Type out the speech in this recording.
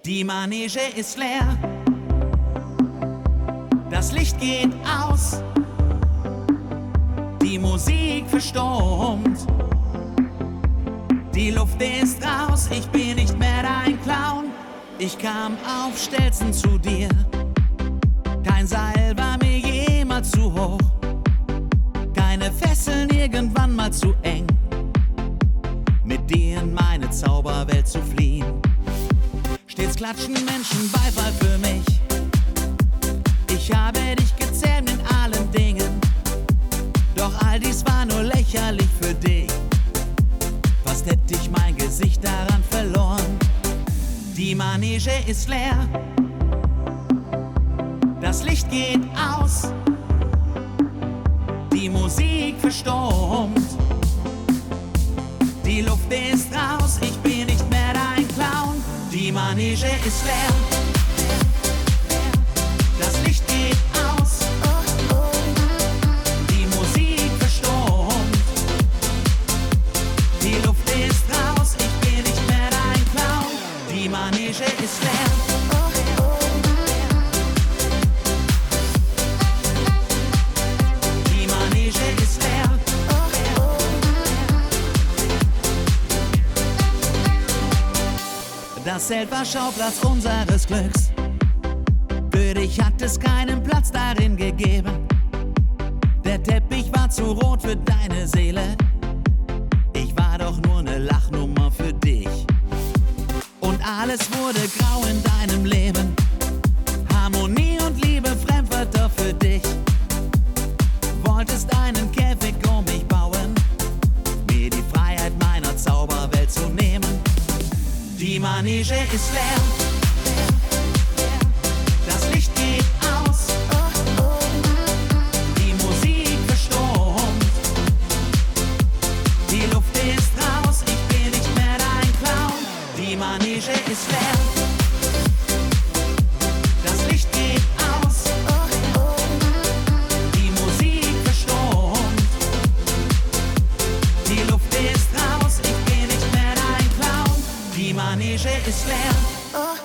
Die Manege ist leer, das Licht geht aus, die Musik verstummt, die Luft ist raus, ich bin nicht mehr dein Clown. Ich kam auf Stelzen zu dir, kein Seil war mir jemals zu hoch, keine Fesseln irgendwann mal zu eng, mit dir in meine Zauberwelt zu fliehen. Stets klatschen Menschen Beifall für mich, ich habe dich gezähmt in allen Dingen, doch all dies war nur lächerlich für dich, fast hätte ich mein Gesicht daran verloren. Die Manege ist leer, das Licht geht aus, die Musik verstummt, die Luft ist raus, ich bin nicht mehr dein Clown. Die Manege ist leer, das Licht geht aus, die Musik verstummt, die Luft ist raus, ich bin nicht mehr dein Clown. Die Manege ist leer. Die Manege ist leer. Das Zelt war Schauplatz unseres Glücks. Für dich hat es keinen Platz darin gegeben. Der Teppich war zu rot für deine Seele. Ich war doch nur eine Lachnummer für dich. Und alles wurde grau in deinem Leben. Harmonie und Liebe, Fremdwörter für dich. Wolltest einen Käfig um mich bauen, mir die Freiheit meiner Zauberwelt zu nehmen. Die Manege ist leer, das Licht geht aus, die Musik verstummt, die Luft ist raus, ich bin nicht mehr dein Clown. Die Manege ist leer, das Licht geht aus, die Musik verstummt, die Luft ist raus, ich bin nicht mehr dein Clown. Die Manege ist leer.